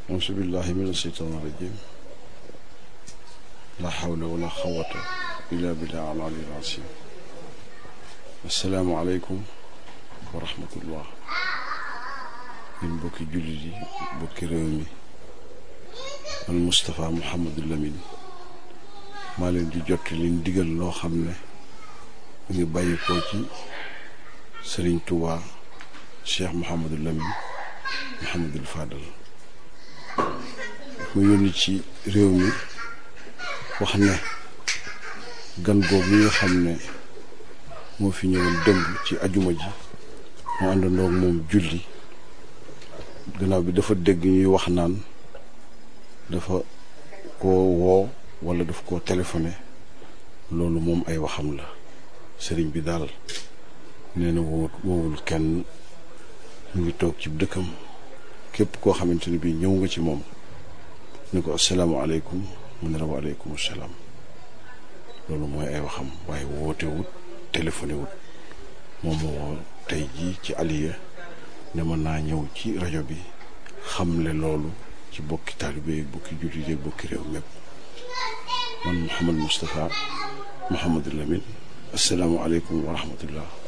auzu billahi mina sheytaani rajim la hawla wala quwwata illa billahi al-aliyyil azim. assalaamu aleykum wa rahmatullah. ñun bokki jullit yi bokki réew mi man Moustapha Mouhamadou Lamine maa leen di jot liñ digal loo xam ne mu ngi bàyyi ko ci Sëriñ Touba Cheikh Mouhamadou Lamine Mouhamadul Fadal mu yónni ci réew mi wax ne gan googu nga xam ne moo fi ñëwoon dëmb ci ajuma ji mu àndandoo ak moom julli gannaaw bi dafa dégg ñuy wax naan dafa koo woo walla daf koo téléphoné loolu moom ay waxam la. sëriñ bi daal nee na woowul kenn mu ngi toog ci dëkkam képp koo xamante ne bii ñëw nga ci moom ni ko asalaamaaleykum mu ne la waaleykum salaam. loolu mooy ay waxam waaye woote wut téléphoné wut moom moo woo tey jii ci Aliya ne mën naa ñëw ci rajo bi xamle loolu ci bokki taalibe yi bokki jullit yi bokki réew mépp. man Mouhamad Moustapha Mouhamadou Lamine asalaamaaleykum wa rahmatullah.